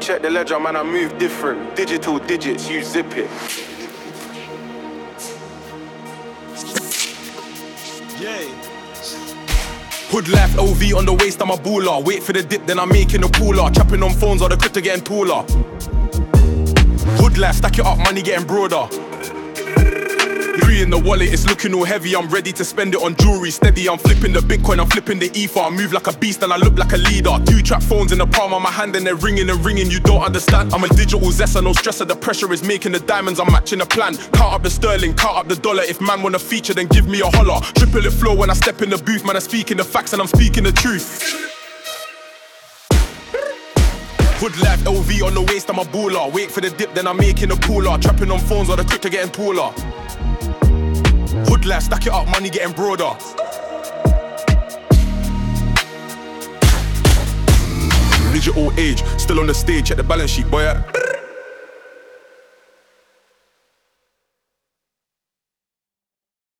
Check the ledger, man, I move different. Digital digits, you zip it. Hood life, LV on the waist, I'm a baller. Wait for the dip, then I'm making a cooler. Chapping on phones, or the critter getting taller. Hood life, stack it up, money getting broader. 3 in the wallet, it's looking all heavy. I'm ready to spend it on jewelry. Steady, I'm flipping the Bitcoin, I'm flipping the ether. I move like a beast and I look like a leader. 2 trap phones in the palm of my hand and they're ringing and ringing. You don't understand. I'm a digital zester, no stressor. The pressure is making the diamonds. I'm matching the plan. Count up the sterling, count up the dollar. If man wanna feature, then give me a holler. Triple it flow when I step in the booth. Man, I'm speaking the facts and I'm speaking the truth. Hood life, LV on the waist, I'm a baller. Wait for the dip, then I'm making a cooler. Trapping on phones or the critter getting taller. Hood life, stack it up, money getting broader. Digital age, still on the stage, check the balance sheet, boy.